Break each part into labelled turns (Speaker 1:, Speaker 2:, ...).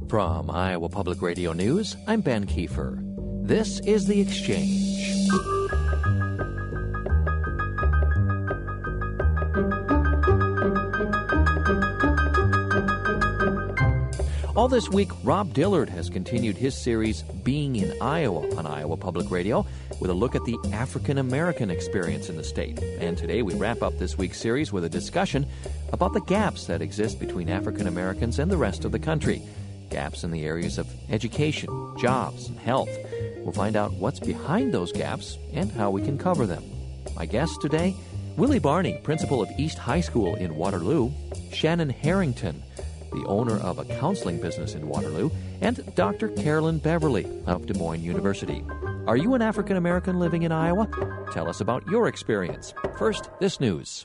Speaker 1: From Iowa Public Radio News, I'm Ben Kiefer. This is The Exchange. All this week, Rob Dillard has continued his series, Being in Iowa, on Iowa Public Radio, with a look at the African-American experience in the state. And today we wrap up this week's series with a discussion about the gaps that exist between African-Americans and the rest of the country. Gaps in the areas of education, jobs, and health. We'll find out what's behind those gaps and how we can cover them. My guests today, Willie Barney, principal of East High School in Waterloo, Shannon Harrington, the owner of a counseling business in Waterloo, and Dr. Carolyn Beverly of Des Moines University. Are you an African American living in Iowa? Tell us about your experience. First, this news.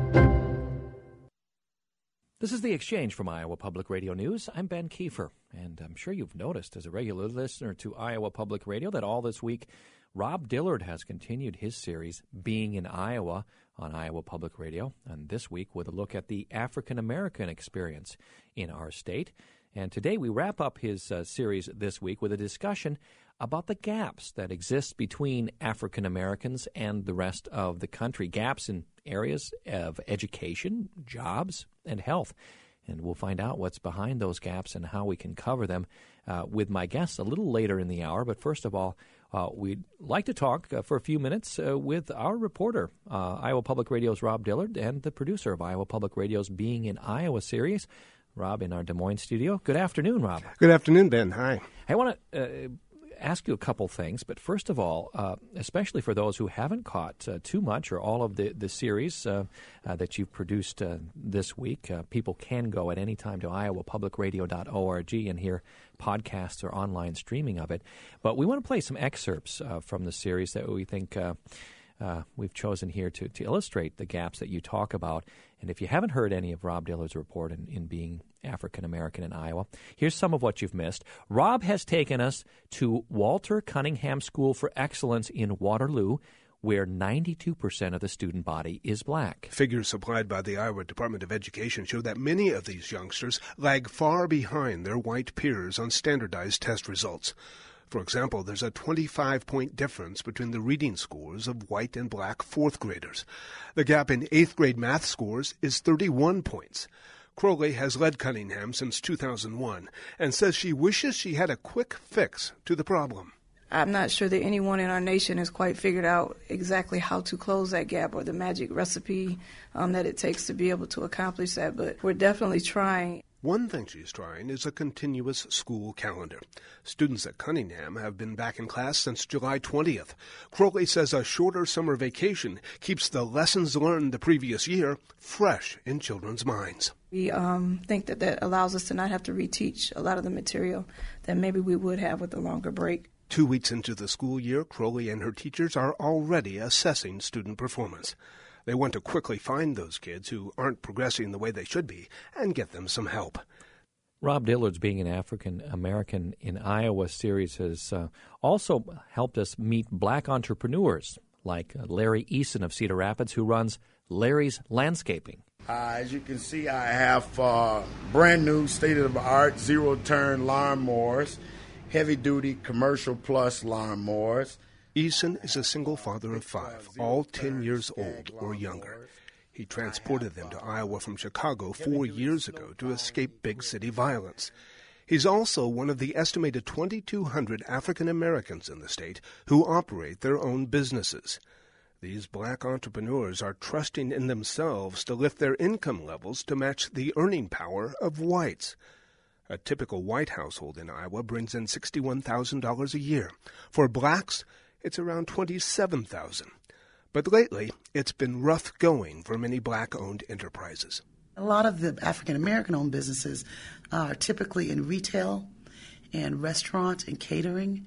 Speaker 1: This is The Exchange from Iowa Public Radio News. I'm Ben Kiefer, and I'm sure you've noticed as a regular listener to Iowa Public Radio that all this week Rob Dillard has continued his series, Being in Iowa, on Iowa Public Radio, and this week with a look at the African-American experience in our state. And today we wrap up his series this week with a discussion about the gaps that exist between African-Americans and the rest of the country, gaps in areas of education, jobs, and health. And we'll find out what's behind those gaps and how we can cover them with my guests a little later in the hour. But first of all, we'd like to talk for a few minutes with our reporter, Iowa Public Radio's Rob Dillard, and the producer of Iowa Public Radio's Being in Iowa series, Rob, in our Des Moines studio. Good afternoon, Rob.
Speaker 2: Good afternoon, Ben. Hi.
Speaker 1: I want to ask you a couple things, but first of all, especially for those who haven't caught too much or all of the series that you've produced this week, people can go at any time to iowapublicradio.org and hear podcasts or online streaming of it. But we want to play some excerpts from the series that we think we've chosen here to illustrate the gaps that you talk about. And if you haven't heard any of Rob Dillard's report in Being African-American in Iowa, here's some of what you've missed. Rob has taken us to Walter Cunningham School for Excellence in Waterloo, where 92% of the student body is black.
Speaker 2: Figures supplied by the Iowa Department of Education show that many of these youngsters lag far behind their white peers on standardized test results. For example, there's a 25-point difference between the reading scores of white and black fourth graders. The gap in 8th grade math scores is 31 points. Crowley has led Cunningham since 2001 and says she wishes she had a quick fix to the problem.
Speaker 3: I'm not sure that anyone in our nation has quite figured out exactly how to close that gap or the magic recipe that it takes to be able to accomplish that, but we're definitely trying.
Speaker 2: One thing she's trying is a continuous school calendar. Students at Cunningham have been back in class since July 20th. Crowley says a shorter summer vacation keeps the lessons learned the previous year fresh in children's minds.
Speaker 3: We think that allows us to not have to reteach a lot of the material that maybe we would have with a longer break.
Speaker 2: 2 weeks into the school year, Crowley and her teachers are already assessing student performance. They want to quickly find those kids who aren't progressing the way they should be and get them some help.
Speaker 1: Rob Dillard's Being an African American in Iowa series has also helped us meet black entrepreneurs like Larry Eason of Cedar Rapids, who runs Larry's Landscaping.
Speaker 4: As you can see, I have brand new state-of-the-art zero-turn lawnmowers, heavy-duty commercial plus lawnmowers.
Speaker 2: Eason is a single father of 5, all 10 years old or younger. He transported them to Iowa from Chicago 4 years ago to escape big city violence. He's also one of the estimated 2,200 African Americans in the state who operate their own businesses. These black entrepreneurs are trusting in themselves to lift their income levels to match the earning power of whites. A typical white household in Iowa brings in $61,000 a year. For blacks, it's around $27,000. But lately, it's been rough going for many black-owned enterprises.
Speaker 5: A lot of the African-American-owned businesses are typically in retail and restaurant and catering.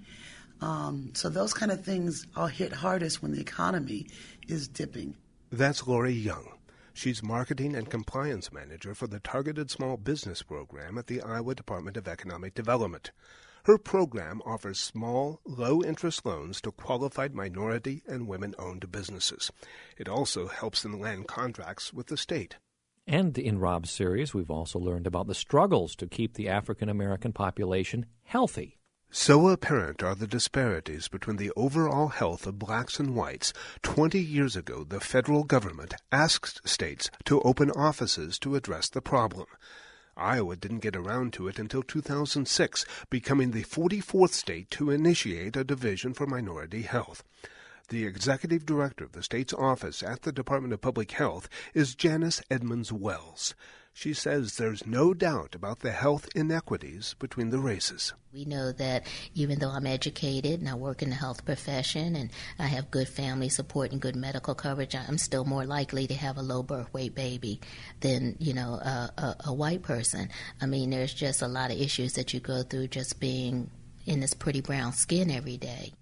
Speaker 5: So those kind of things are hit hardest when the economy is dipping.
Speaker 2: That's Lori Young. She's Marketing and Compliance Manager for the Targeted Small Business Program at the Iowa Department of Economic Development. Her program offers small, low-interest loans to qualified minority and women-owned businesses. It also helps them land contracts with the state.
Speaker 1: And in Rob's series, we've also learned about the struggles to keep the African American population healthy.
Speaker 2: So apparent are the disparities between the overall health of blacks and whites. 20 years ago, the federal government asked states to open offices to address the problem. Iowa didn't get around to it until 2006, becoming the 44th state to initiate a division for minority health. The executive director of the state's office at the Department of Public Health is Janice Edmonds-Wells. She says there's no doubt about the health inequities between the races.
Speaker 6: We know that even though I'm educated and I work in the health profession and I have good family support and good medical coverage, I'm still more likely to have a low birth weight baby than, a white person. I mean, there's just a lot of issues that you go through just being in this pretty brown skin every day.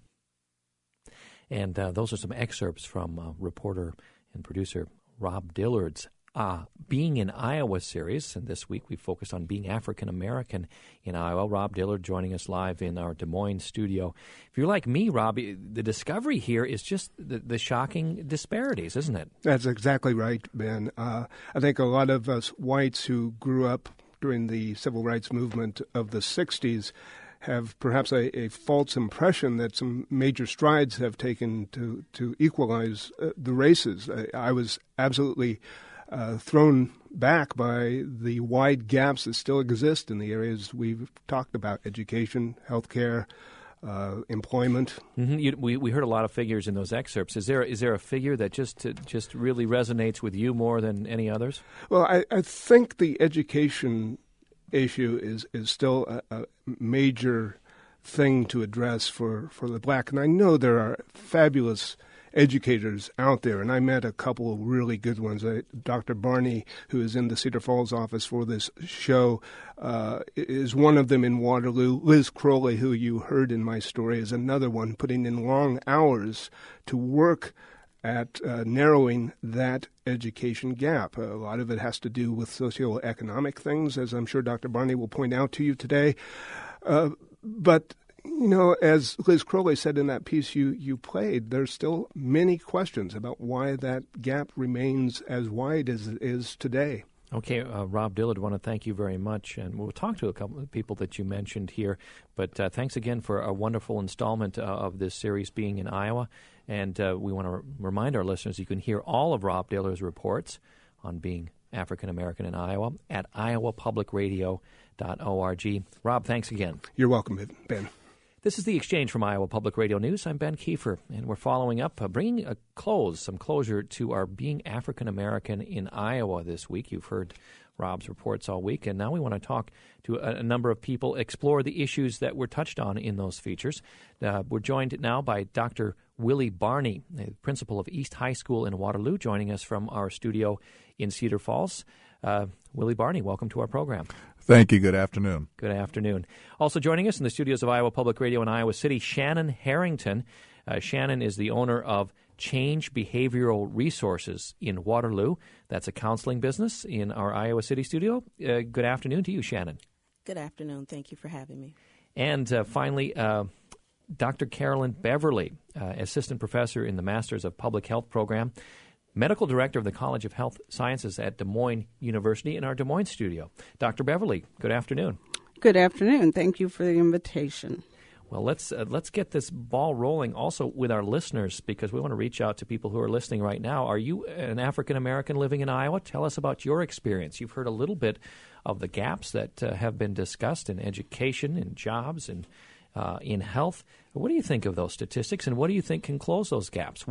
Speaker 1: And those are some excerpts from reporter and producer Rob Dillard's Being in Iowa series. And this week we focused on being African American in Iowa. Rob Dillard joining us live in our Des Moines studio. If you're like me, Rob, the discovery here is just the shocking disparities, isn't it?
Speaker 2: That's exactly right, Ben. I think a lot of us whites who grew up during the civil rights movement of the 60s have perhaps a false impression that some major strides have taken to equalize the races. I was absolutely thrown back by the wide gaps that still exist in the areas we've talked about: education, healthcare, employment.
Speaker 1: Mm-hmm. We heard a lot of figures in those excerpts. Is there a figure that just really resonates with you more than any others?
Speaker 2: Well, I think the education issue is still a major thing to address for the black. And I know there are fabulous educators out there, and I met a couple of really good ones. Dr. Barney, who is in the Cedar Falls office for this show, is one of them in Waterloo. Liz Crowley, who you heard in my story, is another one, putting in long hours to work at narrowing that education gap. A lot of it has to do with socioeconomic things, as I'm sure Dr. Barney will point out to you today. But, as Liz Crowley said in that piece you played, there's still many questions about why that gap remains as wide as it is today.
Speaker 1: Okay, Rob Dillard, I want to thank you very much, and we'll talk to a couple of people that you mentioned here, but thanks again for a wonderful installment of this series, Being in Iowa, and we want to remind our listeners you can hear all of Rob Dillard's reports on being African American in Iowa at iowapublicradio.org. Rob, thanks again.
Speaker 2: You're welcome, Ben.
Speaker 1: This is The Exchange from Iowa Public Radio News. I'm Ben Kiefer, and we're following up, bringing some closure to our Being African American in Iowa this week. You've heard Rob's reports all week, and now we want to talk to a number of people, explore the issues that were touched on in those features. We're joined now by Dr. Willie Barney, principal of East High School in Waterloo, joining us from our studio in Cedar Falls. Willie Barney, welcome to our program.
Speaker 7: Thank you. Good afternoon.
Speaker 1: Good afternoon. Also joining us in the studios of Iowa Public Radio in Iowa City, Shannon Harrington. Shannon is the owner of Change Behavioral Resources in Waterloo. That's a counseling business in our Iowa City studio. Good afternoon to you, Shannon.
Speaker 8: Good afternoon. Thank you for having me.
Speaker 1: And finally, Dr. Carolyn Beverly, assistant professor in the Masters of Public Health program, medical director of the College of Health Sciences at Des Moines University in our Des Moines studio. Dr. Beverly, good afternoon.
Speaker 9: Good afternoon. Thank you for the invitation.
Speaker 1: Well, let's get this ball rolling also with our listeners, because we want to reach out to people who are listening right now. Are you an African American living in Iowa? Tell us about your experience. You've heard a little bit of the gaps that have been discussed in education, in jobs, and in health. What do you think of those statistics, and what do you think can close those gaps?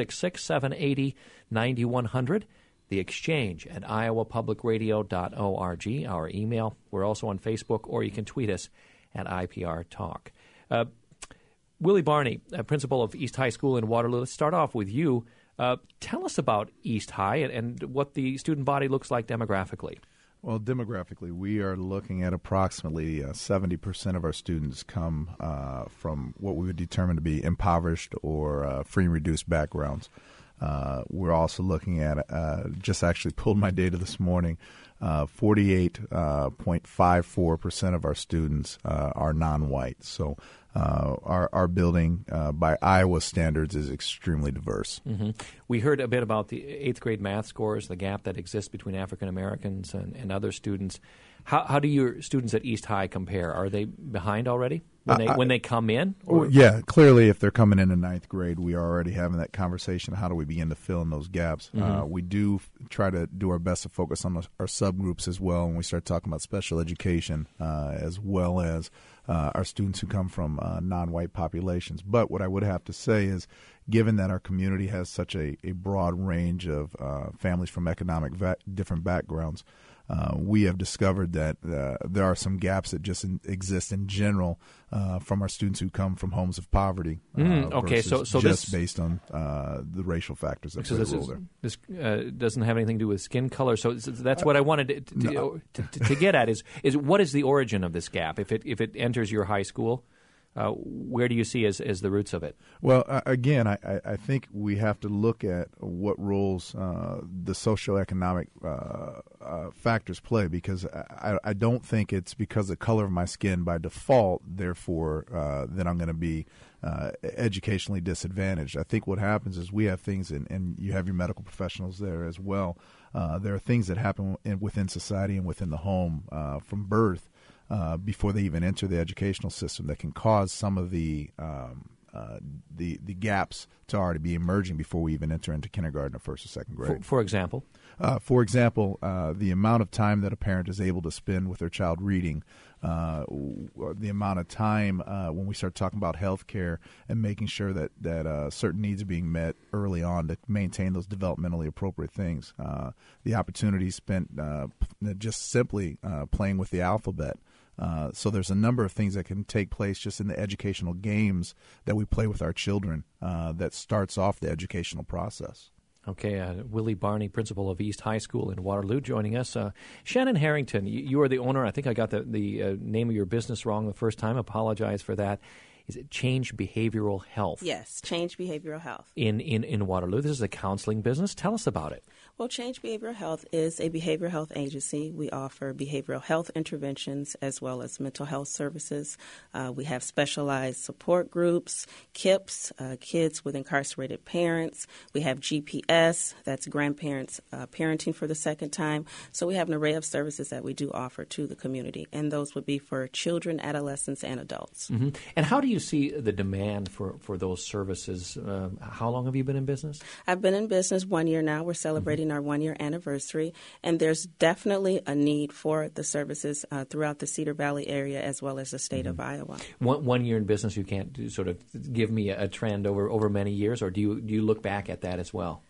Speaker 1: 1-866-780-9100. The Exchange at iowapublicradio.org, our email. We're also on Facebook, or you can tweet us at IPR Talk. Willie Barney, principal of East High School in Waterloo. Let's start off with you. Tell us about East High and what the student body looks like demographically.
Speaker 7: Well, demographically, we are looking at approximately 70% of our students come from what we would determine to be impoverished or free and reduced backgrounds. We're also looking at, just actually pulled my data this morning, 48.54% of our students are non-white. So our building, by Iowa standards, is extremely diverse.
Speaker 1: Mm-hmm. We heard a bit about the 8th grade math scores, the gap that exists between African Americans and other students. How do your students at East High compare? Are they behind already when they come in? Or?
Speaker 7: Yeah, clearly if they're coming in 9th grade, we are already having that conversation. How do we begin to fill in those gaps? Mm-hmm. We do try to do our best to focus on our subgroups as well when we start talking about special education, as well as our students who come from non-white populations. But what I would have to say is, given that our community has such a broad range of families from different backgrounds, we have discovered that there are some gaps that just exist in general from our students who come from homes of poverty.
Speaker 1: Okay, so
Speaker 7: just
Speaker 1: this,
Speaker 7: based on the racial factors that play a role there.
Speaker 1: This doesn't have anything to do with skin color. So that's what I wanted to get at is what is the origin of this gap? If it enters your high school, where do you see as the roots of it?
Speaker 7: Well, again, I think we have to look at what roles the socioeconomic factors play, because I don't think it's because of the color of my skin by default, therefore, that I'm going to be educationally disadvantaged. I think what happens is we have things, and you have your medical professionals there as well. There are things that happen within society and within the home from birth, before they even enter the educational system, that can cause some of the gaps to already be emerging before we even enter into kindergarten or 1st or 2nd grade.
Speaker 1: For example?
Speaker 7: The amount of time that a parent is able to spend with their child reading, the amount of time when we start talking about health care and making sure that certain needs are being met early on to maintain those developmentally appropriate things. The opportunity spent just simply playing with the alphabet. So there's a number of things that can take place just in the educational games that we play with our children that starts off the educational process.
Speaker 1: Okay, Willie Barney, principal of East High School in Waterloo, joining us. Shannon Harrington, you are the owner. I think I got the name of your business wrong the first time. Apologize for that. Is it Change Behavioral Health?
Speaker 8: Yes, Change Behavioral Health.
Speaker 1: In Waterloo. This is a counseling business. Tell us about it.
Speaker 8: Well, Change Behavioral Health is a behavioral health agency. We offer behavioral health interventions as well as mental health services. We have specialized support groups, KIPS, kids with incarcerated parents. We have GPS, that's grandparents parenting for the second time. So we have an array of services that we do offer to the community, and those would be for children, adolescents, and adults.
Speaker 1: Mm-hmm. And how do you see the demand for those services? How long have you been in business?
Speaker 8: I've been in business 1 year now. We're celebrating our 1 year anniversary, and there's definitely a need for the services throughout the Cedar Valley area as well as the state of Iowa.
Speaker 1: 1 year in business, you can't sort of give me a trend over many years, or do you look back at that as well?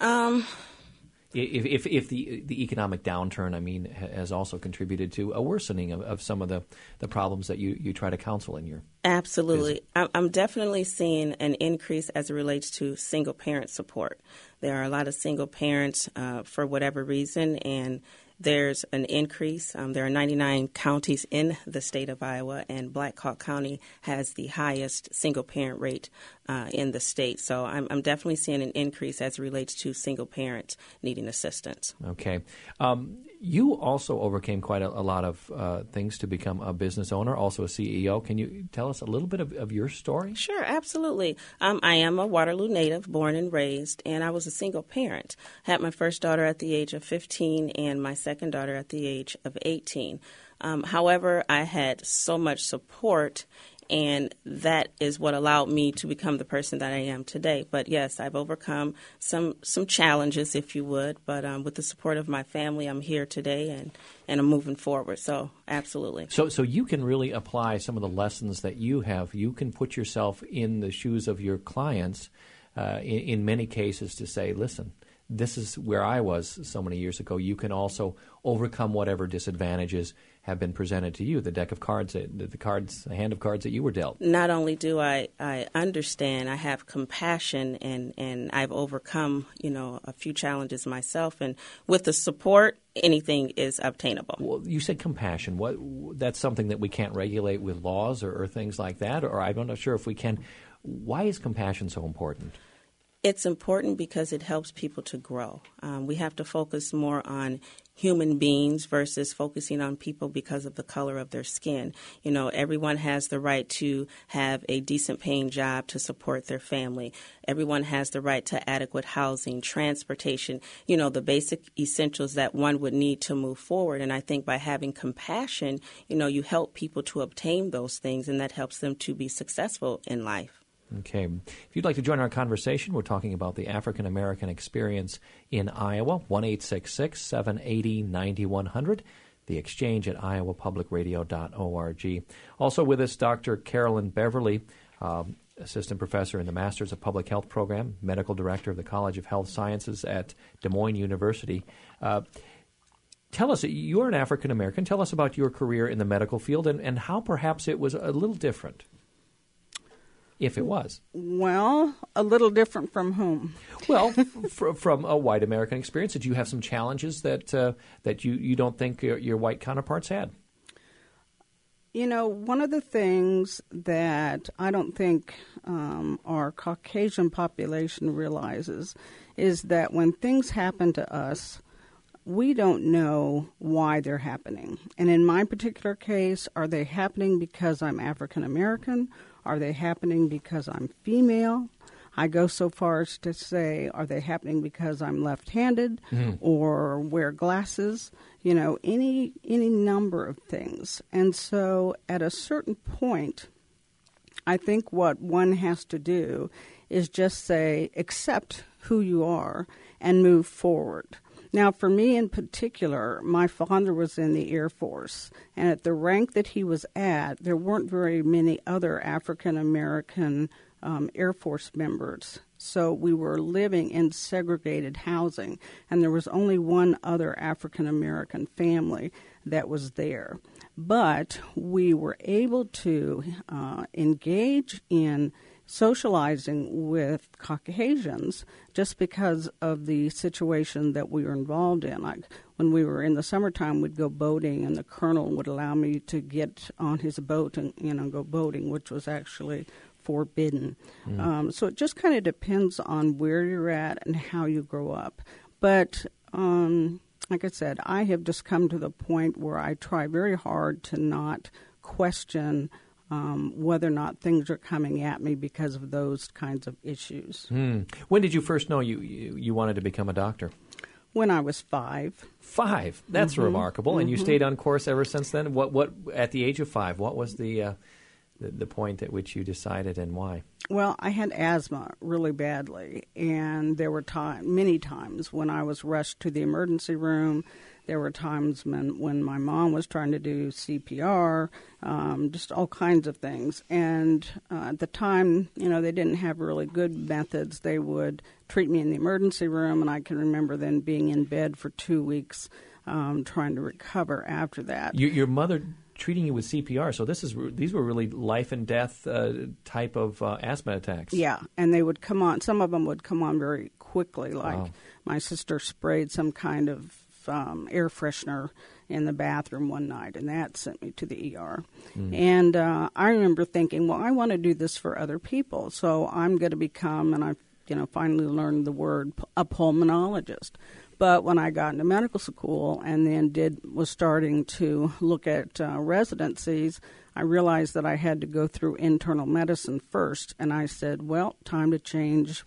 Speaker 1: If the economic downturn, has also contributed to a worsening of some of the problems that you try to counsel in your
Speaker 8: Absolutely. I'm definitely seeing an increase as it relates to single parent support. There are a lot of single parents for whatever reason, and there's an increase. There are 99 counties in the state of Iowa, and Black Hawk County has the highest single-parent rate in the state. So I'm definitely seeing an increase as it relates to single parents needing assistance.
Speaker 1: Okay. You also overcame quite a lot of things to become a business owner, also a CEO. Can you tell us a little bit of your story?
Speaker 8: Sure, absolutely. I am a Waterloo native, born and raised, and I was a single parent. I had my first daughter at the age of 15 and my second daughter at the age of 18. However, I had so much support, and that is what allowed me to become the person that I am today. But yes, I've overcome some challenges, if you would. But with the support of my family, I'm here today, and I'm moving forward. So absolutely. So
Speaker 1: you can really apply some of the lessons that you have. You can put yourself in the shoes of your clients in many cases to say, listen, this is where I was so many years ago. You can also overcome whatever disadvantages have been presented to you, the deck of cards, the hand of cards that you were dealt.
Speaker 8: Not only do I understand, I have compassion, and I've overcome, a few challenges myself. And with the support, anything is obtainable.
Speaker 1: Well, you said compassion. That's something that we can't regulate with laws or things like that, or I'm not sure if we can. Why is compassion so important?
Speaker 8: It's important because it helps people to grow. We have to focus more on human beings versus focusing on people because of the color of their skin. You know, everyone has the right to have a decent paying job to support their family. Everyone has the right to adequate housing, transportation, you know, the basic essentials that one would need to move forward. And I think by having compassion, you know, you help people to obtain those things, and that helps them to be successful in life.
Speaker 1: Okay. If you'd like to join our conversation, we're talking about the African American experience in Iowa, 1-866-780-9100, the exchange at iowapublicradio.org. Also with us, Dr. Carolyn Beverly, assistant professor in the Masters of Public Health program, medical director of the College of Health Sciences at Des Moines University. Tell us, you're an African American. Tell us about your career in the medical field and how perhaps it was a little different. If it was.
Speaker 9: Well, a little different from whom?
Speaker 1: Well, from a white American experience. Did you have some challenges that you don't think your white counterparts had?
Speaker 9: You know, one of the things that I don't think our Caucasian population realizes is that when things happen to us, we don't know why they're happening. And in my particular case, are they happening because I'm African American? Are they happening because I'm female? I go so far as to say, are they happening because I'm left-handed or wear glasses? You know, any number of things. And so at a certain point, I think what one has to do is just say, accept who you are and move forward. Now, for me in particular, my father was in the Air Force, and at the rank that he was at, there weren't very many other African-American Air Force members. So we were living in segregated housing, and there was only one other African-American family that was there. But we were able to engage in socializing with Caucasians just because of the situation that we were involved in. Like when we were in the summertime, we'd go boating, and the colonel would allow me to get on his boat and go boating, which was actually forbidden. So it just kind of depends on where you're at and how you grow up. But like I said, I have just come to the point where I try very hard to not question whether or not things are coming at me because of those kinds of issues.
Speaker 1: When did you first know you wanted to become a doctor?
Speaker 9: When I was 5.
Speaker 1: 5? That's remarkable. And you stayed on course ever since then? What at the age of 5, what was the point at which you decided, and why?
Speaker 9: Well, I had asthma really badly, and there were many times when I was rushed to the emergency room. There were times when my mom was trying to do CPR, just all kinds of things. And at the time, they didn't have really good methods. They would treat me in the emergency room, and I can remember then being in bed for 2 weeks trying to recover after that.
Speaker 1: Your mother treating you with CPR, so these were really life and death type of asthma attacks.
Speaker 9: Yeah, and they would come on. Some of them would come on very quickly. Like my sister sprayed some kind of air freshener in the bathroom one night, and that sent me to the ER. And I remember thinking, well, I want to do this for other people, so I'm going to become, and I finally learned the word, a pulmonologist. But when I got into medical school and then was starting to look at residencies, I realized that I had to go through internal medicine first, and I said, well, time to change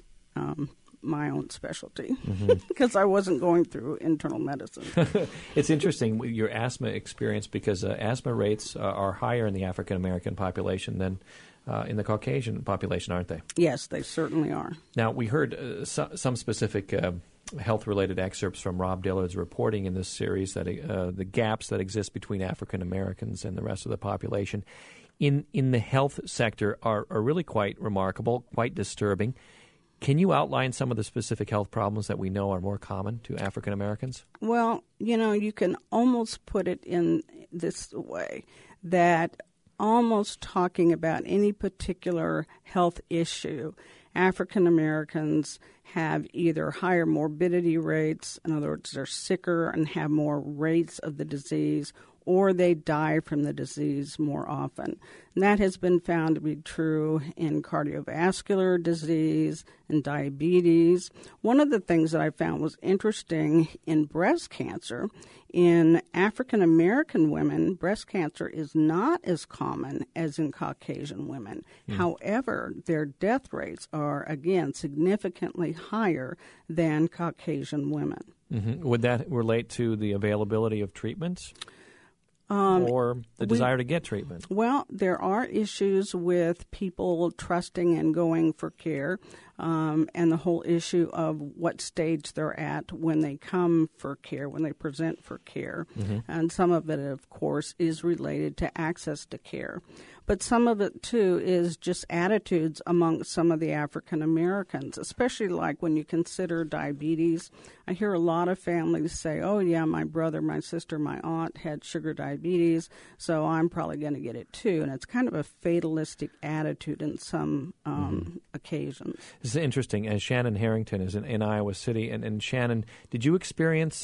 Speaker 9: my own specialty because I wasn't going through internal medicine.
Speaker 1: It's interesting, your asthma experience, because asthma rates are higher in the African-American population than in the Caucasian population, aren't they?
Speaker 9: Yes, they certainly are.
Speaker 1: Now, we heard some specific health-related excerpts from Rob Dillard's reporting in this series, that the gaps that exist between African-Americans and the rest of the population in the health sector are really quite remarkable, quite disturbing. Can you outline some of the specific health problems that we know are more common to African Americans?
Speaker 9: Well, you can almost put it in this way, that almost talking about any particular health issue, African Americans have either higher morbidity rates, in other words, they're sicker and have more rates of the disease, or they die from the disease more often. And that has been found to be true in cardiovascular disease and diabetes. One of the things that I found was interesting in breast cancer. In African American women, breast cancer is not as common as in Caucasian women. However, their death rates are, again, significantly higher than Caucasian women.
Speaker 1: Would that relate to the availability of treatments? Or the desire to get treatment?
Speaker 9: Well, there are issues with people trusting and going for care, and the whole issue of what stage they're at when they come for care, when they present for care. And some of it, of course, is related to access to care. But some of it, too, is just attitudes among some of the African Americans, especially like when you consider diabetes. I hear a lot of families say, oh, yeah, my brother, my sister, my aunt had sugar diabetes, so I'm probably going to get it, too. And it's kind of a fatalistic attitude in some occasions.
Speaker 1: This is interesting. As Shannon Harrington is in Iowa City. And Shannon, did you experience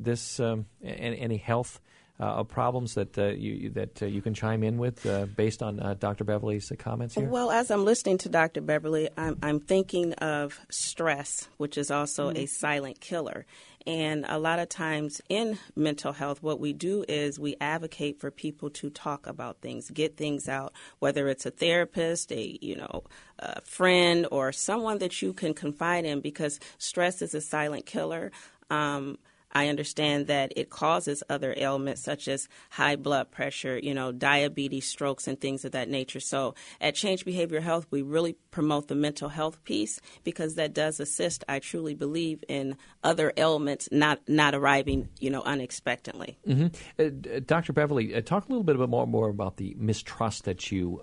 Speaker 1: any health problems that you can chime in with based on Dr. Beverly's comments here?
Speaker 8: Well, as I'm listening to Dr. Beverly, I'm thinking of stress, which is also a silent killer. And a lot of times in mental health, what we do is we advocate for people to talk about things, get things out, whether it's a therapist, a friend, or someone that you can confide in, because stress is a silent killer. I understand that it causes other ailments such as high blood pressure, diabetes, strokes, and things of that nature. So at Change Behavioral Health, we really promote the mental health piece because that does assist, I truly believe, in other ailments not arriving, unexpectedly.
Speaker 1: Dr. Beverly, talk a little bit more about the mistrust that you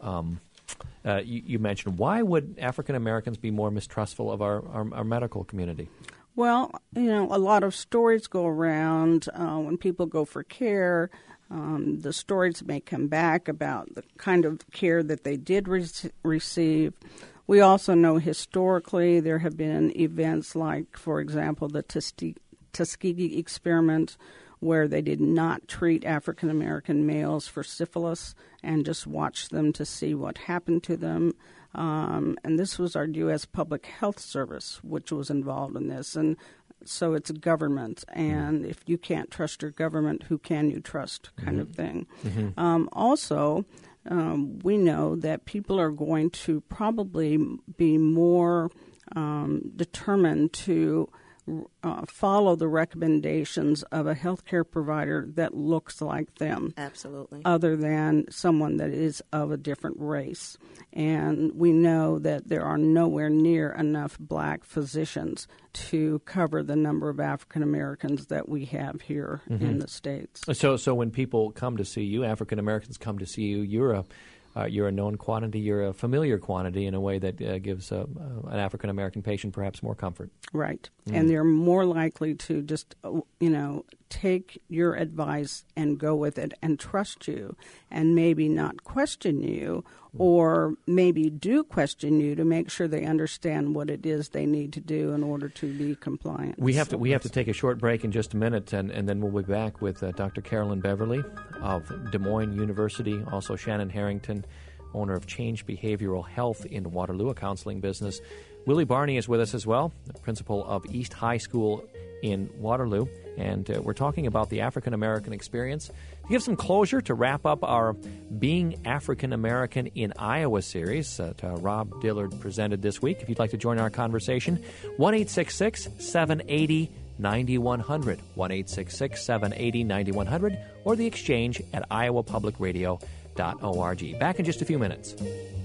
Speaker 1: mentioned. Why would African Americans be more mistrustful of our medical community?
Speaker 9: Well, a lot of stories go around when people go for care. The stories may come back about the kind of care that they did receive. We also know historically there have been events like, for example, the Tuskegee experiment, where they did not treat African American males for syphilis and just watched them to see what happened to them. And this was our U.S. Public Health Service, which was involved in this. And so it's government. And if you can't trust your government, who can you trust kind of thing. Also, we know that people are going to probably be more determined to follow the recommendations of a healthcare provider that looks like them.
Speaker 8: Absolutely.
Speaker 9: Other than someone that is of a different race. And we know that there are nowhere near enough black physicians to cover the number of African Americans that we have here in the States.
Speaker 1: So when people come to see you, African Americans come to see you, you're a known quantity, you're a familiar quantity in a way that gives an African-American patient perhaps more comfort.
Speaker 9: Right. And they're more likely to just, take your advice and go with it and trust you and maybe not question you or maybe do question you to make sure they understand what it is they need to do in order to be compliant.
Speaker 1: We have to take a short break in just a minute, and then we'll be back with Dr. Carolyn Beverly of Des Moines University, also Shannon Harrington, owner of Change Behavioral Health in Waterloo, a counseling business. Willie Barney is with us as well, the principal of East High School in Waterloo, and we're talking about the African American experience. To give some closure, to wrap up our Being African American in Iowa series that Rob Dillard presented this week, if you'd like to join our conversation, 1-866-780-9100, 1-866-780-9100, or the exchange at iowapublicradio.org. Back in just a few minutes.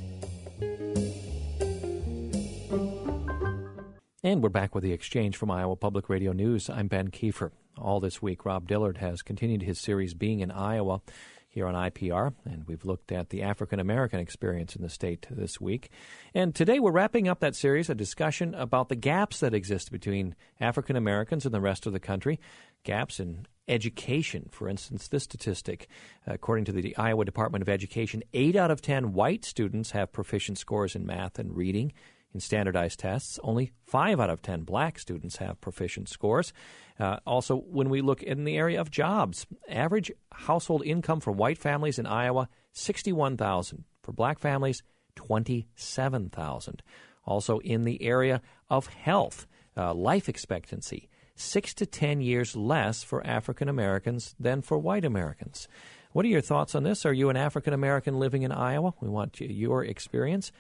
Speaker 1: And we're back with the exchange from Iowa Public Radio News. I'm Ben Kiefer. All this week, Rob Dillard has continued his series Being in Iowa here on IPR, and we've looked at the African-American experience in the state this week. And today we're wrapping up that series, a discussion about the gaps that exist between African-Americans and the rest of the country, gaps in education. For instance, this statistic, according to the Iowa Department of Education, 8 out of 10 white students have proficient scores in math and reading. In standardized tests, only 5 out of 10 black students have proficient scores. Also, when we look in the area of jobs, average household income for white families in Iowa, $61,000. For black families, $27,000. Also, in the area of health, life expectancy, 6 to 10 years less for African Americans than for white Americans. What are your thoughts on this? Are you an African American living in Iowa? We want your experience.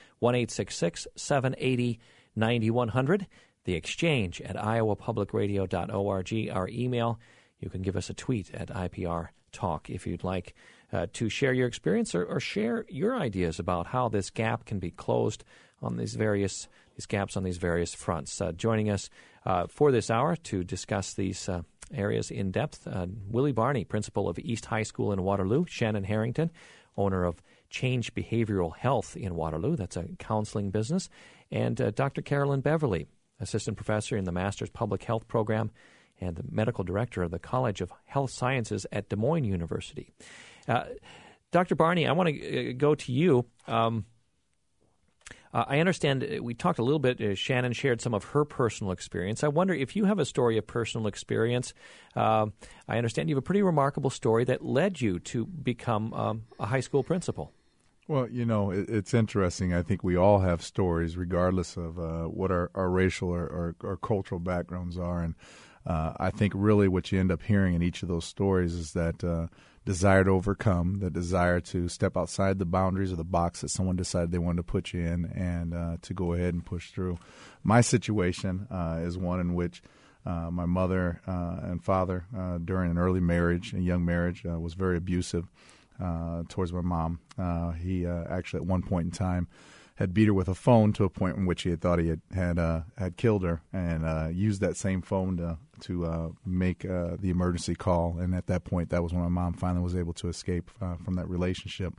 Speaker 1: 1-866-780-9100. The Exchange at iowapublicradio.org. Our email. You can give us a tweet at IPR Talk if you'd like to share your experience or share your ideas about how this gap can be closed on these gaps on these various fronts. Joining us for this hour to discuss these areas in depth, Willie Barney, principal of East High School in Waterloo, Shannon Harrington, owner of Change Behavioral Health in Waterloo, that's a counseling business, and Dr. Carolyn Beverly, assistant professor in the Master's Public Health Program and the medical director of the College of Health Sciences at Des Moines University. Dr. Barney, I want to go to you. I understand we talked a little bit, Shannon shared some of her personal experience. I wonder if you have a story of personal experience. I understand you have a pretty remarkable story that led you to become a high school principal.
Speaker 7: Well, it's interesting. I think we all have stories regardless of what our racial or cultural backgrounds are. And I think really what you end up hearing in each of those stories is that desire to overcome, the desire to step outside the boundaries of the box that someone decided they wanted to put you in and to go ahead and push through. My situation is one in which my mother and father, during an early marriage, a young marriage, was very abusive towards my mom. He actually at one point in time had beat her with a phone to a point in which he had thought he had killed her, and used that same phone to make the emergency call. And at that point, that was when my mom finally was able to escape from that relationship.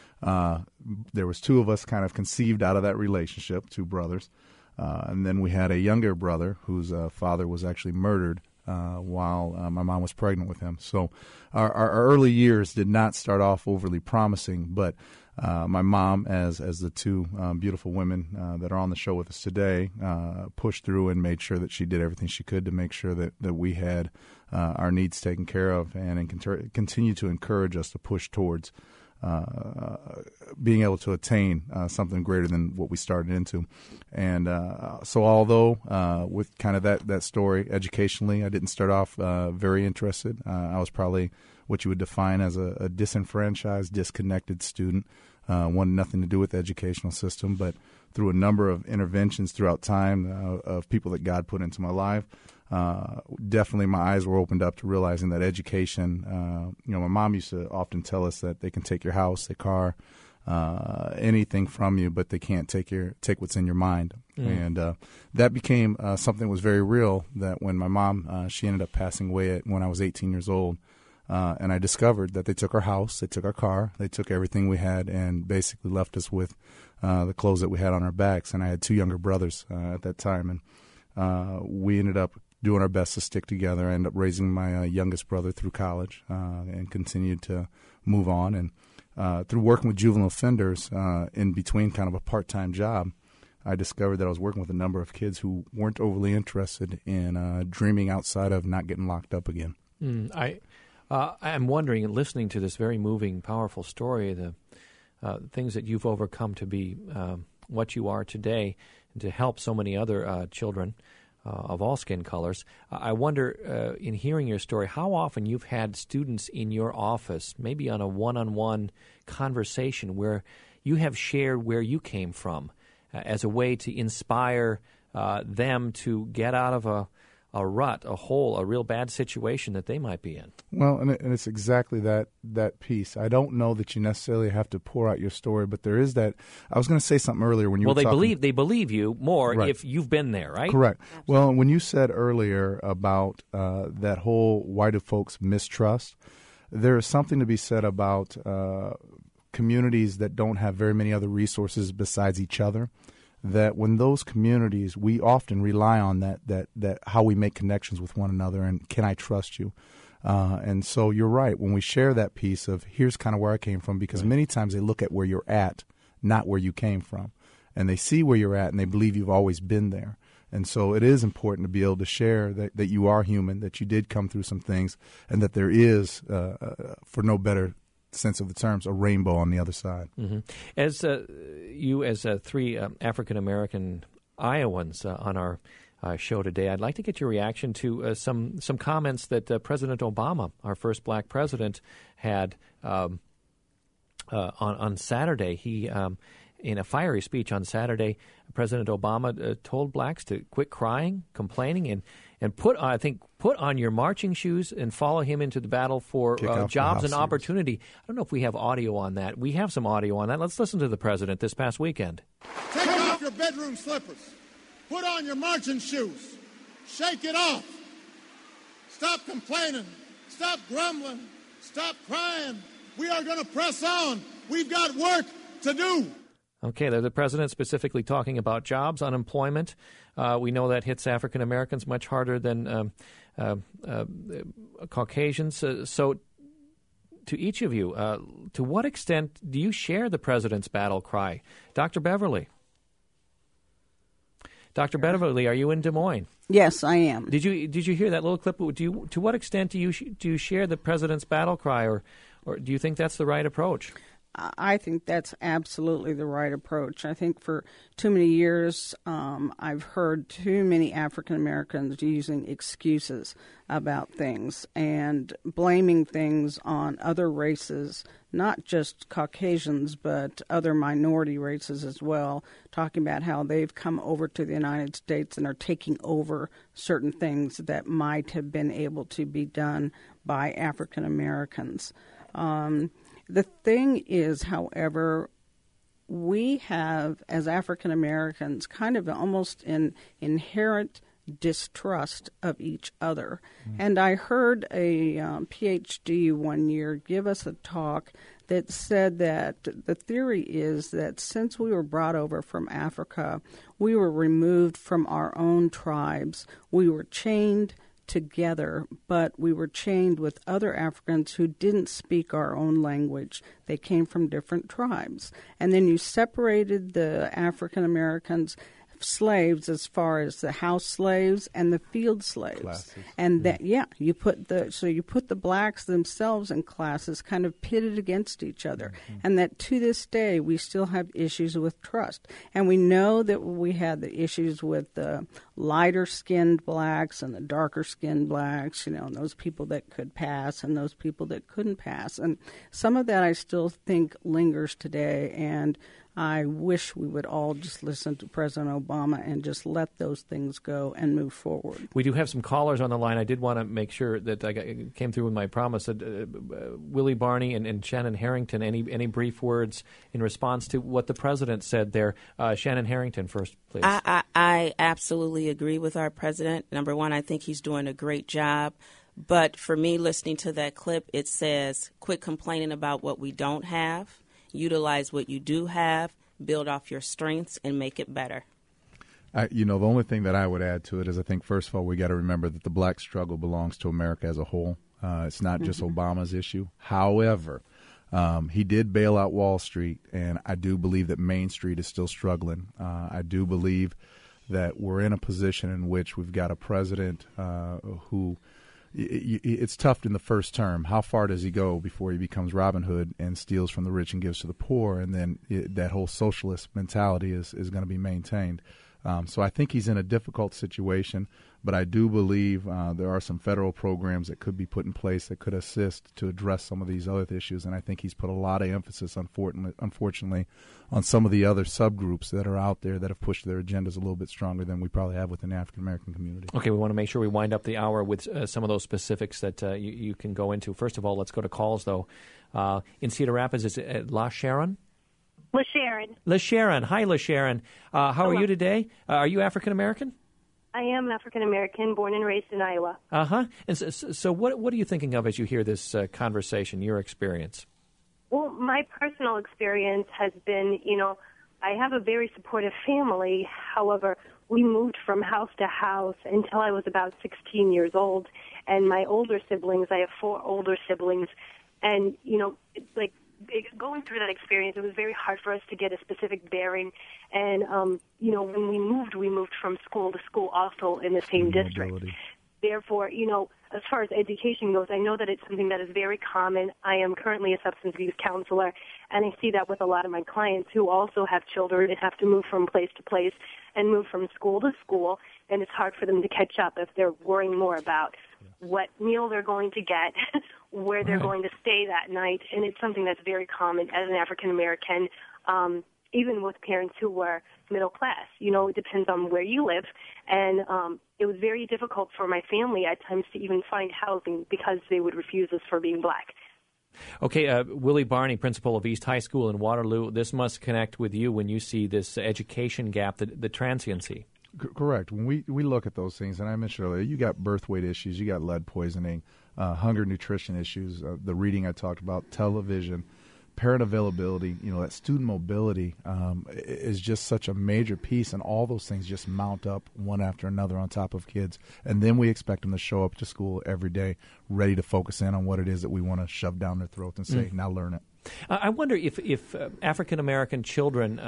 Speaker 7: There was 2 of us kind of conceived out of that relationship, 2 brothers. And then we had a younger brother whose father was actually murdered while my mom was pregnant with him. So our early years did not start off overly promising, but my mom, as the 2 beautiful women that are on the show with us today, pushed through and made sure that she did everything she could to make sure that we had our needs taken care of, and continue to encourage us to push towards being able to attain something greater than what we started into. And so although with kind of that story educationally, I didn't start off very interested. I was probably what you would define as a disenfranchised, disconnected student, wanted nothing to do with the educational system. But through a number of interventions throughout time of people that God put into my life, definitely my eyes were opened up to realizing that education, my mom used to often tell us that they can take your house, their car, anything from you, but they can't take what's in your mind. And that became something that was very real, that when my mom, she ended up passing away when I was 18 years old. And I discovered that they took our house, they took our car, they took everything we had, and basically left us with the clothes that we had on our backs. And I had 2 younger brothers at that time, and we ended up doing our best to stick together. I ended up raising my youngest brother through college and continued to move on. And through working with juvenile offenders in between kind of a part-time job, I discovered that I was working with a number of kids who weren't overly interested in dreaming outside of not getting locked up again.
Speaker 1: I'm wondering, listening to this very moving, powerful story, the things that you've overcome to be what you are today, and to help so many other children of all skin colors. I wonder, in hearing your story, how often you've had students in your office, maybe on a one-on-one conversation, where you have shared where you came from as a way to inspire them to get out of a rut, a hole, a real bad situation that they might be in.
Speaker 7: Well, and it's exactly that piece. I don't know that you necessarily have to pour out your story, but there is that. I was going to say something earlier when you were talking.
Speaker 1: They believe you more, right, if you've been there, right?
Speaker 7: Correct. Absolutely. Well, when you said earlier about that whole why do folks mistrust, there is something to be said about communities that don't have very many other resources besides each other. That when those communities, we often rely on that how we make connections with one another, and can I trust you? And so you're right, when we share that piece of here's kind of where I came from, because many times they look at where you're at, not where you came from. and they see where you're at, and they believe you've always been there. And so it is important to be able to share that you are human, that you did come through some things, and that there is, for no better sense of the terms, a rainbow on the other side.
Speaker 1: Mm-hmm. As you, as three African-American Iowans on our show today, I'd like to get your reaction to some comments that President Obama, our first black president, had on Saturday. He in a fiery speech on Saturday, President Obama told blacks to quit crying, complaining, and put on your marching shoes and follow him into the battle for jobs and opportunity. I don't know if we have audio on that. We have some audio on that. Let's listen to the president this past weekend.
Speaker 10: Take off your bedroom slippers. Put on your marching shoes. Shake it off. Stop complaining. Stop grumbling. Stop crying. We are going to press on. We've got work to do.
Speaker 1: Okay, the president specifically talking about jobs, unemployment. We know that hits African Americans much harder than Caucasians. So to each of you, to what extent do you share the president's battle cry? Dr. Beverly. Dr. Beverly, are you in Des Moines?
Speaker 9: Yes, I am.
Speaker 1: Did you hear that little clip? To what extent do you share the president's battle cry, or do you think that's the right approach?
Speaker 9: I think that's absolutely the right approach. I think for too many years, I've heard too many African Americans using excuses about things and blaming things on other races, not just Caucasians, but other minority races as well, talking about how they've come over to the United States and are taking over certain things that might have been able to be done by African Americans. The thing is, however, we have, as African Americans, kind of almost an inherent distrust of each other. Mm-hmm. And I heard a PhD one year give us a talk that said that the theory is that since we were brought over from Africa, we were removed from our own tribes. We were chained together, but we were chained with other Africans who didn't speak our own language. They came from different tribes. And then you separated the African Americans slaves as far as the house slaves and the field slaves. Classes. And that you put the blacks themselves in classes kind of pitted against each other. Mm-hmm. And that to this day we still have issues with trust. And we know that we had the issues with the lighter skinned blacks and the darker skinned blacks, and those people that could pass and those people that couldn't pass. And some of that I still think lingers today, and I wish we would all just listen to President Obama and just let those things go and move forward.
Speaker 1: We do have some callers on the line. I did want to make sure that I came through with my promise. Willie Barney and Shannon Harrington, any brief words in response to what the president said there? Shannon Harrington first, please.
Speaker 8: I absolutely agree with our president. Number one, I think he's doing a great job. But for me, listening to that clip, it says, quit complaining about what we don't have. Utilize what you do have, build off your strengths, and make it better.
Speaker 7: The only thing that I would add to it is I think, first of all, we got to remember that the black struggle belongs to America as a whole. It's not just Obama's issue. However, he did bail out Wall Street, and I do believe that Main Street is still struggling. I do believe that we're in a position in which we've got a president who – it's tough in the first term. How far does he go before he becomes Robin Hood and steals from the rich and gives to the poor? And then that whole socialist mentality is going to be maintained. So I think he's in a difficult situation, but I do believe there are some federal programs that could be put in place that could assist to address some of these other issues. And I think he's put a lot of emphasis, unfortunately, on some of the other subgroups that are out there that have pushed their agendas a little bit stronger than we probably have within the African-American community.
Speaker 1: Okay, we want to make sure we wind up the hour with some of those specifics that you can go into. First of all, let's go to calls, though. In Cedar Rapids, is it La Sharon?
Speaker 11: LaSharon.
Speaker 1: LaSharon. Hi, LaSharon. How
Speaker 11: Hello.
Speaker 1: are you today? Are you African-American?
Speaker 11: I am African-American, born and raised in Iowa.
Speaker 1: Uh-huh. And so what are you thinking of as you hear this conversation, your experience?
Speaker 11: Well, my personal experience has been, I have a very supportive family. However, we moved from house to house until I was about 16 years old. And my older siblings, I have 4 older siblings, and, going through that experience, it was very hard for us to get a specific bearing. And, when we moved from school to school also in the same district. Therefore, as far as education goes, I know that it's something that is very common. I am currently a substance abuse counselor, and I see that with a lot of my clients who also have children and have to move from place to place and move from school to school, and it's hard for them to catch up if they're worrying more about what meal they're going to get, where they're going to stay that night, and it's something that's very common as an African American, even with parents who were middle class. It depends on where you live, and it was very difficult for my family at times to even find housing because they would refuse us for being black.
Speaker 1: Okay, Willie Barney, principal of East High School in Waterloo, this must connect with you when you see this education gap, the transiency.
Speaker 7: Correct. When we look at those things, and I mentioned earlier, you got birth weight issues, you got lead poisoning, hunger, nutrition issues, the reading I talked about, television, parent availability, that student mobility is just such a major piece, and all those things just mount up one after another on top of kids. And then we expect them to show up to school every day ready to focus in on what it is that we want to shove down their throat and say, now learn it.
Speaker 1: I wonder if African-American children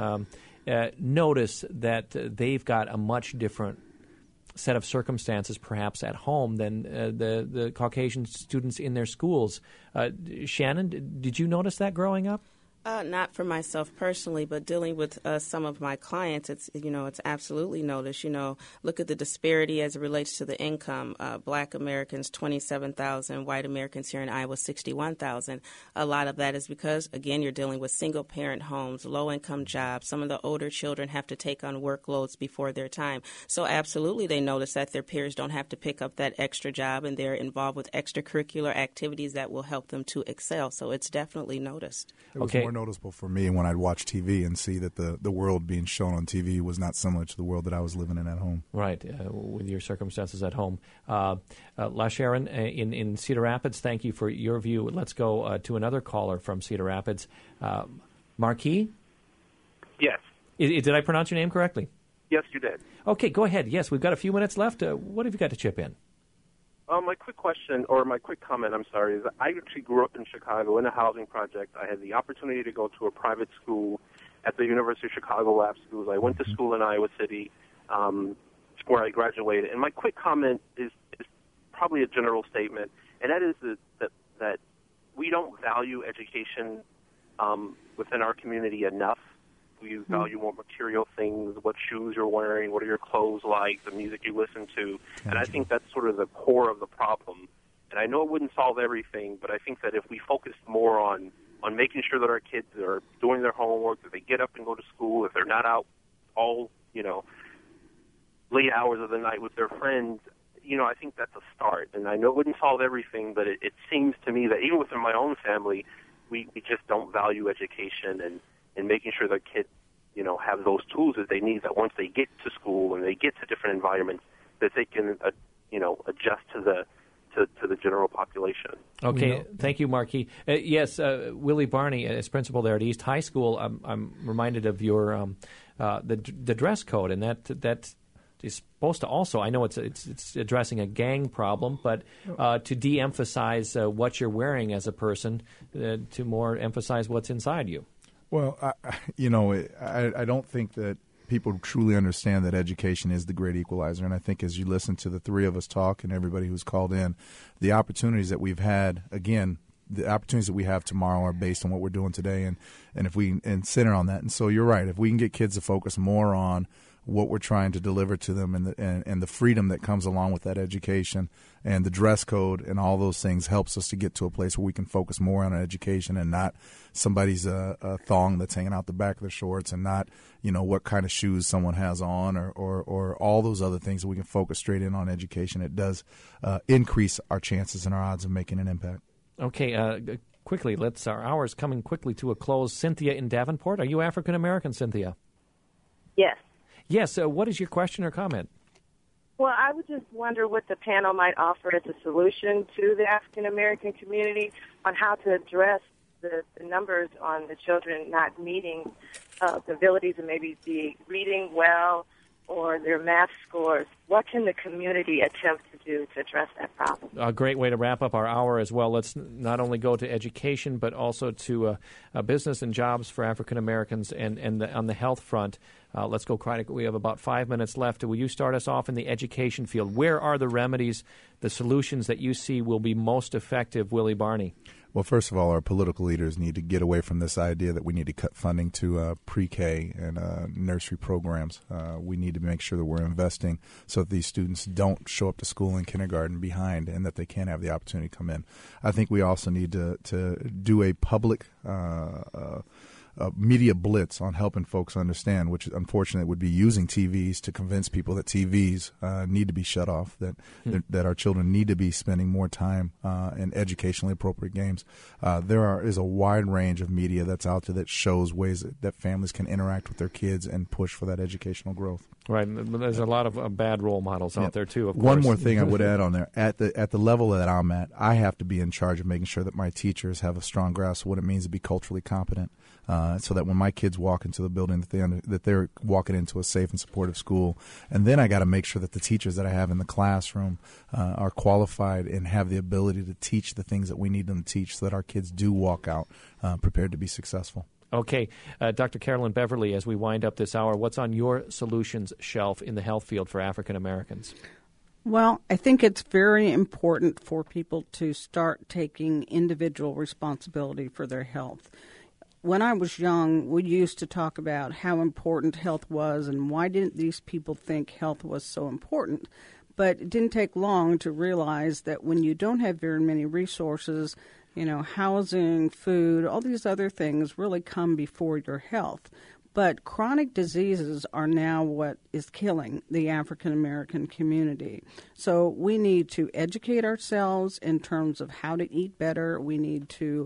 Speaker 1: notice that they've got a much different set of circumstances perhaps at home than the Caucasian students in their schools. Shannon, did you notice that growing up?
Speaker 8: Not for myself personally, but dealing with some of my clients, it's absolutely noticed. Look at the disparity as it relates to the income. Black Americans, 27,000. White Americans here in Iowa, 61,000. A lot of that is because, again, you're dealing with single-parent homes, low-income jobs. Some of the older children have to take on workloads before their time. So absolutely they notice that their peers don't have to pick up that extra job, and they're involved with extracurricular activities that will help them to excel. So it's definitely noticed.
Speaker 7: Okay. Noticeable for me when I'd watch TV and see that the world being shown on TV was not similar to the world that I was living in at home.
Speaker 1: Right, with your circumstances at home. LaSharon in Cedar Rapids, thank you for your view. Let's go to another caller from Cedar Rapids. Marquis?
Speaker 12: Yes.
Speaker 1: Did I pronounce your name correctly?
Speaker 12: Yes, you did.
Speaker 1: Okay, go ahead. Yes, we've got a few minutes left. What have you got to chip in?
Speaker 12: My quick question, or my quick comment, I'm sorry, is I actually grew up in Chicago in a housing project. I had the opportunity to go to a private school at the University of Chicago Lab Schools. I went to school in Iowa City, where I graduated. And my quick comment is probably a general statement, and that is that we don't value education within our community enough. We value more material things, what shoes you're wearing, what are your clothes like, the music you listen to. And I think that's sort of the core of the problem. And I know it wouldn't solve everything, but I think that if we focused more on making sure that our kids are doing their homework, that they get up and go to school, if they're not out all, late hours of the night with their friends, I think that's a start. And I know it wouldn't solve everything, but it seems to me that even within my own family, we just don't value education and making sure that kids, have those tools that they need, that once they get to school and they get to different environments, that they can, adjust to the general population.
Speaker 1: Okay, thank you, Marquis. Yes, Willie Barney, as principal there at East High School, I'm reminded of your the dress code, and that is supposed to also, I know it's addressing a gang problem, but to de-emphasize what you're wearing as a person, to more emphasize what's inside you.
Speaker 7: Well, I don't think that people truly understand that education is the great equalizer. And I think as you listen to the three of us talk and everybody who's called in, the opportunities that we've had, again, the opportunities that we have tomorrow are based on what we're doing today. And if we center on that. And so you're right. If we can get kids to focus more on what we're trying to deliver to them and the freedom that comes along with that education and the dress code and all those things helps us to get to a place where we can focus more on education and not somebody's thong that's hanging out the back of their shorts and not, what kind of shoes someone has on or all those other things that we can focus straight in on education. It does increase our chances and our odds of making an impact.
Speaker 1: Okay, quickly, our hour's coming quickly to a close. Cynthia in Davenport, are you African American, Cynthia?
Speaker 13: Yes.
Speaker 1: Yes, what is your question or comment?
Speaker 13: Well, I would just wonder what the panel might offer as a solution to the African-American community on how to address the numbers on the children not meeting the abilities of maybe be reading well or their math scores. What can the community attempt to do to address that problem?
Speaker 1: A great way to wrap up our hour as well. Let's not only go to education, but also to business and jobs for African Americans and on the health front. Let's go, Krynik. We have about 5 minutes left. Will you start us off in the education field? Where are the remedies, the solutions that you see will be most effective, Willie Barney?
Speaker 7: Well, first of all, our political leaders need to get away from this idea that we need to cut funding to pre-K and nursery programs. We need to make sure that we're investing so that these students don't show up to school in kindergarten behind and that they can have the opportunity to come in. I think we also need to do a public media blitz on helping folks understand, which unfortunately would be using TVs to convince people that TVs need to be shut off, that our children need to be spending more time in educationally appropriate games. There is a wide range of media that's out there that shows ways that families can interact with their kids and push for that educational growth.
Speaker 1: Right. There's a lot of bad role models out there, too, of course.
Speaker 7: One more thing I would add on there. At the level that I'm at, I have to be in charge of making sure that my teachers have a strong grasp of what it means to be culturally competent, so that when my kids walk into the building, that they're walking into a safe and supportive school. And then I got to make sure that the teachers that I have in the classroom are qualified and have the ability to teach the things that we need them to teach so that our kids do walk out prepared to be successful.
Speaker 1: Okay. Dr. Carolyn Beverly, as we wind up this hour, what's on your solutions shelf in the health field for African Americans?
Speaker 9: Well, I think it's very important for people to start taking individual responsibility for their health. When I was young, we used to talk about how important health was and why didn't these people think health was so important. But it didn't take long to realize that when you don't have very many resources, housing, food, all these other things really come before your health. But chronic diseases are now what is killing the African American community. So we need to educate ourselves in terms of how to eat better. We need to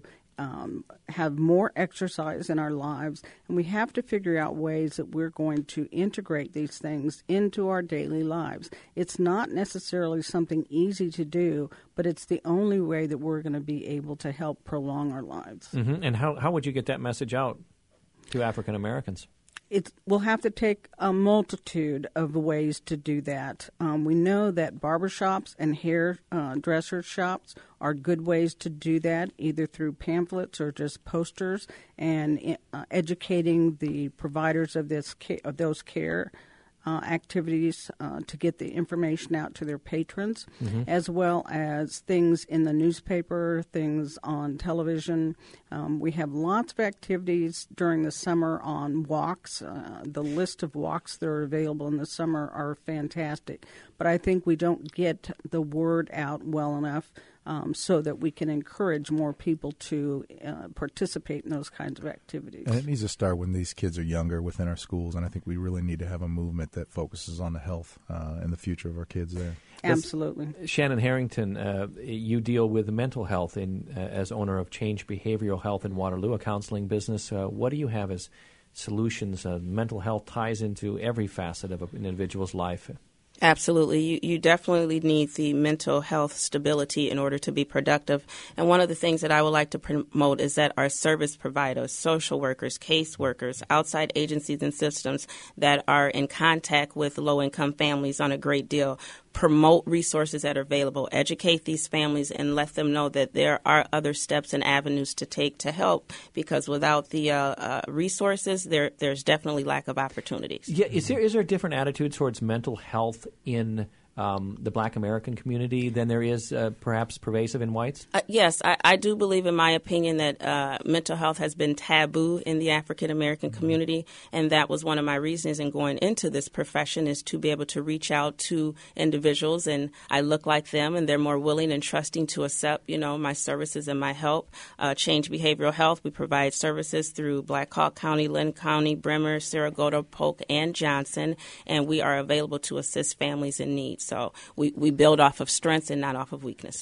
Speaker 9: have more exercise in our lives, and we have to figure out ways that we're going to integrate these things into our daily lives. It's not necessarily something easy to do, but it's the only way that we're going to be able to help prolong our lives.
Speaker 1: Mm-hmm. And how would you get that message out to African Americans?
Speaker 9: We'll have to take a multitude of ways to do that. We know that barbershops and hairdresser shops are good ways to do that, either through pamphlets or just posters, and educating the providers of those care activities to get the information out to their patrons, as well as things in the newspaper, things on television. We have lots of activities during the summer on walks. The list of walks that are available in the summer are fantastic. But I think we don't get the word out well enough so that we can encourage more people to participate in those kinds of activities.
Speaker 7: And it needs to start when these kids are younger within our schools, and I think we really need to have a movement that focuses on the health and the future of our kids there.
Speaker 9: Absolutely.
Speaker 1: Shannon Harrington, you deal with mental health as owner of Change Behavioral Health in Waterloo, a counseling business. What do you have as solutions? Mental health ties into every facet of an individual's life.
Speaker 8: Absolutely. You definitely need the mental health stability in order to be productive. And one of the things that I would like to promote is that our service providers, social workers, caseworkers, outside agencies and systems that are in contact with low-income families on a great deal, promote resources that are available, educate these families, and let them know that there are other steps and avenues to take to help, because without the resources, there's definitely lack of opportunities.
Speaker 1: Yeah, is there a different attitude towards mental health in the Black American community than there is perhaps pervasive in whites?
Speaker 8: Yes, I do believe, in my opinion, that mental health has been taboo in the African American community, and that was one of my reasons in going into this profession, is to be able to reach out to individuals, and I look like them, and they're more willing and trusting to accept, my services and my help. Change Behavioral Health, we provide services through Black Hawk County, Lynn County, Bremer, Sarasota, Polk, and Johnson, and we are available to assist families in need. So we build off of strengths and not off of weaknesses.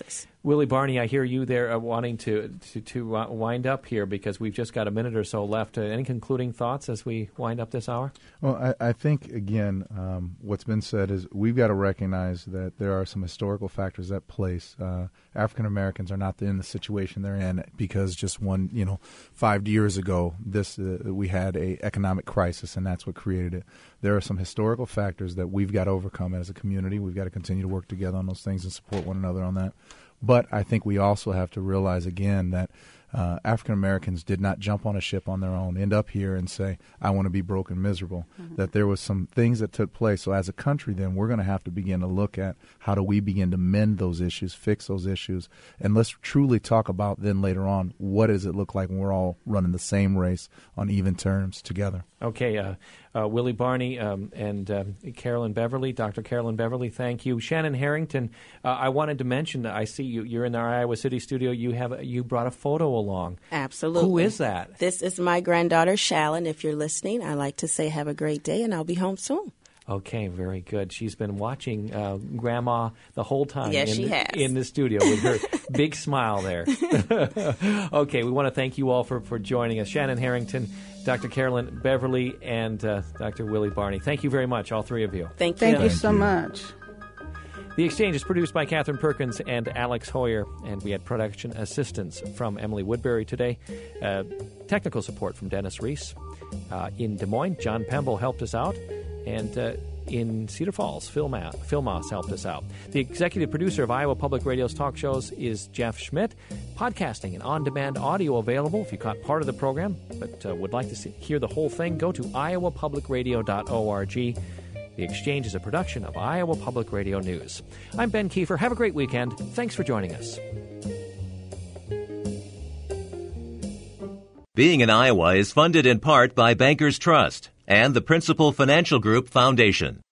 Speaker 1: Willie Barney, I hear you there wanting to wind up here because we've just got a minute or so left. Any concluding thoughts as we wind up this hour?
Speaker 7: Well, I think, again, what's been said is we've got to recognize that there are some historical factors at place. African Americans are not in the situation they're in because just 5 years ago, we had a economic crisis, and that's what created it. There are some historical factors that we've got to overcome as a community. We've got to continue to work together on those things and support one another on that. But I think we also have to realize, again, that African Americans did not jump on a ship on their own, end up here and say, I want to be broke and miserable, that there was some things that took place. So as a country, then, we're going to have to begin to look at how do we begin to mend those issues, fix those issues, and let's truly talk about then later on, what does it look like when we're all running the same race on even terms together.
Speaker 1: Okay, Willie Barney and Carolyn Beverly, Dr. Carolyn Beverly, thank you. Shannon Harrington, I wanted to mention, I see you're in our Iowa City studio. You brought a photo along.
Speaker 8: Absolutely.
Speaker 1: Who is that?
Speaker 8: This is my granddaughter, Shallon. If you're listening, I like to say have a great day, and I'll be home soon.
Speaker 1: Okay, very good. She's been watching Grandma the whole time
Speaker 8: she has.
Speaker 1: In the studio with her big smile there. Okay, we want to thank you all for joining us. Shannon Harrington, Dr. Carolyn Beverly, and Dr. Willie Barney. Thank you very much, all three of you.
Speaker 8: Thank you.
Speaker 9: Thank you so much.
Speaker 1: The Exchange is produced by Catherine Perkins and Alex Hoyer, and we had production assistance from Emily Woodbury today. Technical support from Dennis Reese. In Des Moines, John Pemble helped us out, and in Cedar Falls, Phil Moss helped us out. The executive producer of Iowa Public Radio's talk shows is Jeff Schmidt. Podcasting and on-demand audio available if you caught part of the program, but would like to hear the whole thing, go to iowapublicradio.org. The Exchange is a production of Iowa Public Radio News. I'm Ben Kiefer. Have a great weekend. Thanks for joining us.
Speaker 14: Being in Iowa is funded in part by Bankers Trust and the Principal Financial Group Foundation.